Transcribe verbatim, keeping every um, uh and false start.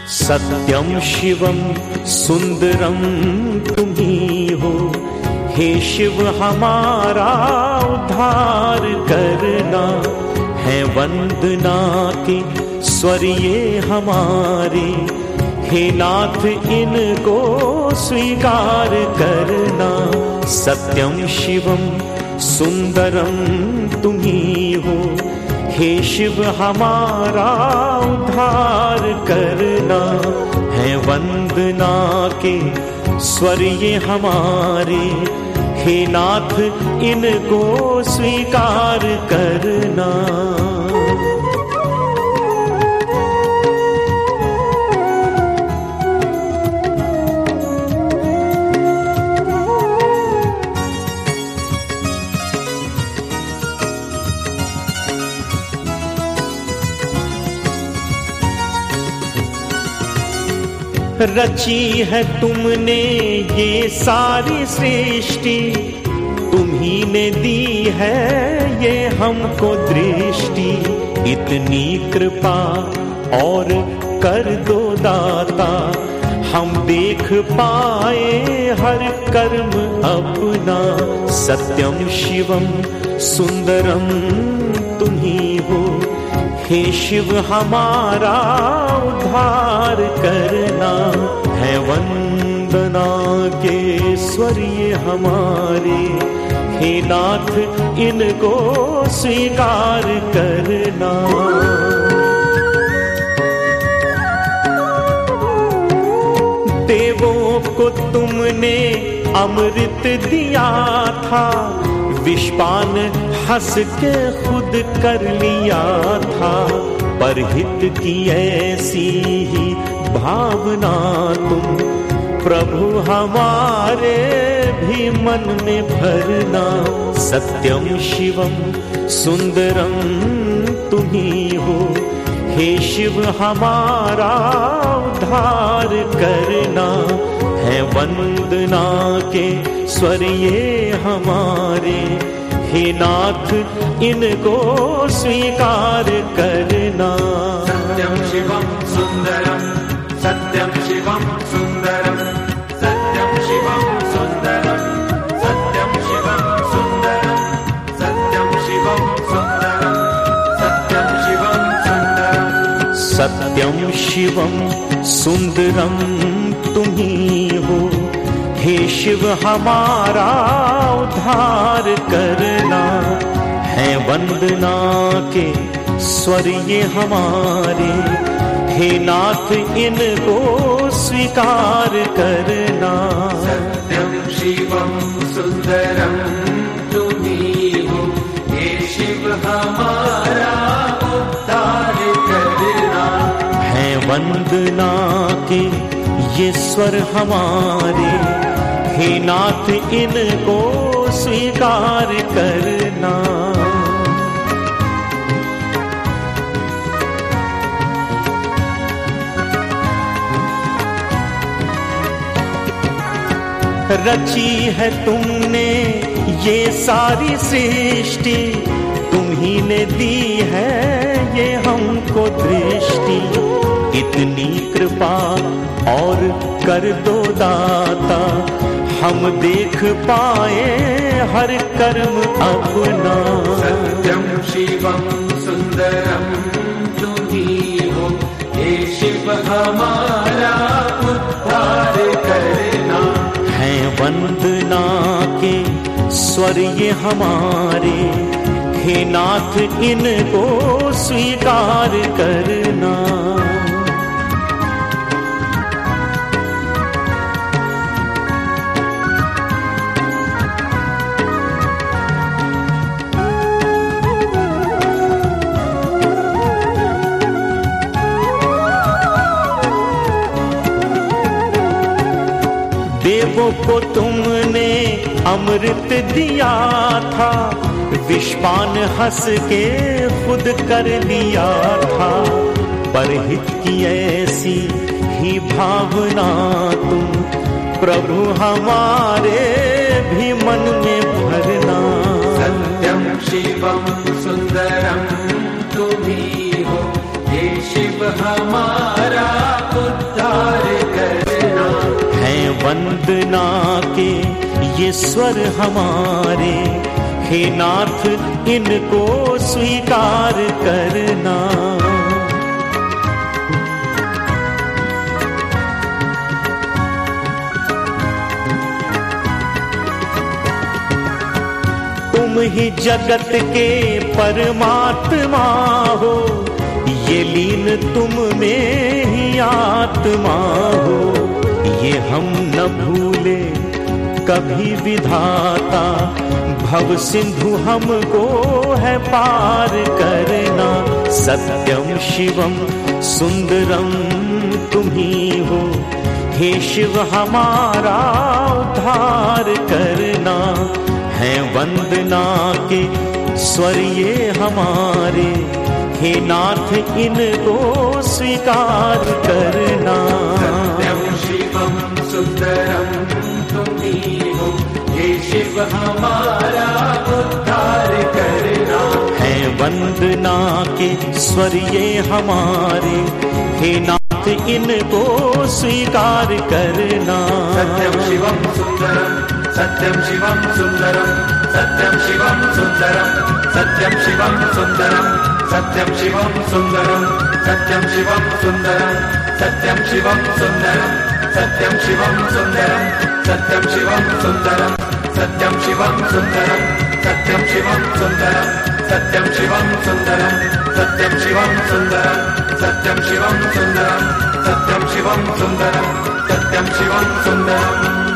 सत्यम शिवम सुंदरम तुम्ही हो, हे शिव हमारा उद्धार करना, है वंदना के स्वर ये हमारे, हे नाथ इनको स्वीकार करना। सत्यम शिवम सुंदरम तुम्ही हो, हे शिव हमारा उद्धार करना, है वंदना के स्वर ये हमारे, हे नाथ इनको स्वीकार करना। रची है तुमने ये सारी सृष्टि, तुम्ही ने दी है ये हमको दृष्टि, इतनी कृपा और कर दो दाता, हम देख पाए हर कर्म अपना। सत्यम शिवम सुंदरम तुम्ही हो, हे शिव हमारा उद्धार करना, है वंदना के स्वर ये हमारे, हे नाथ इनको स्वीकार करना। देवों को तुमने अमृत दिया था, विषपान हंस के खुद कर लिया था, पर हित की ऐसी ही भावना तुम प्रभु हमारे भी मन में भरना। सत्यम शिवम सुंदरम तुम्ही हो, हे शिव हमारा उद्धार करना, है वंदना के स्वर ये हमारे, हे नाथ इनको स्वीकार करना। सत्यम शिवम सुंदरम, सत्यम शिवम सुंदरम, सत्यम शिवम सुंदरम, सत्यम शिवम सुंदरम, सत्यम शिवम सुंदरम, सत्यम शिवम सुंदरम। सत्यम शिवम सुंदरम तुम्ही हो, हे शिव हमारा उद्धार करना, है वंदना के स्वर ये हमारे, हे नाथ इनको स्वीकार करना। सत्यम शिवम सुंदरम तुम्ही हो, हे शिव हमारा उद्धार करना, है वंदना के ये स्वर हमारे, हे नाथ इनको स्वीकार करना। रची है तुमने ये सारी सृष्टि, तुम्ही ने दी है ये हमको दृष्टि, इतनी कृपा और कर दो दाता, हम देख पाए हर कर्म अपना। सत्यम शिवम सुंदरम तुम्ही हो, हे शिव हमारा उद्धार करना, है वंदना के स्वर ये हमारे, हे नाथ इनको स्वीकार करना। देवों को तुमने अमृत दिया था, विषपान हंस के खुद कर लिया था, पर हित की ऐसी ही भावना तुम प्रभु हमारे भी मन में भरना। सत्यम शिवम सुंदरम तुम्ही हो, हे शिव हमारा ये स्वर हमारे, हे नाथ इनको स्वीकार करना। तुम ही जगत के परमात्मा हो, ये लीन तुम में ही आत्मा हो। ये हम न भूले कभी विधाता, भव सिंधु हमको है पार करना। सत्यम शिवम सुंदरम तुम ही हो, हे शिव हमारा उद्धार करना। है वंदना के स्वर ये हमारे, हे नाथ इनको स्वीकार करना। सत्यम शिवम सुंदरम तुम ही हो, हे शिव हमारा उद्धार करना। है वंदना के स्वर ये हमारे, हे नाथ इनको स्वीकार करना। सत्यम शिवम सुंदरम, सत्यम शिवम सुंदरम, सत्यम शिवम सुंदरम, सत्यम शिवम सुंदरम, सत्यम शिवम सुंदरम, सत्यम शिवम सुंदरम, सत्यम शिवम सुंदरम, सत्यम शिवम सुंदरम, सत्यम शिवम सुंदरम, सत्यम शिवम सुंदरम, सत्यम शिवम सुंदरम, सत्यम शिवम सुंदरम, सत्यम शिवम सुंदरम, सत्यम शिवम सुंदरम, सत्यम शिवम सुंदरम, सत्यम शिवम सुंदरम।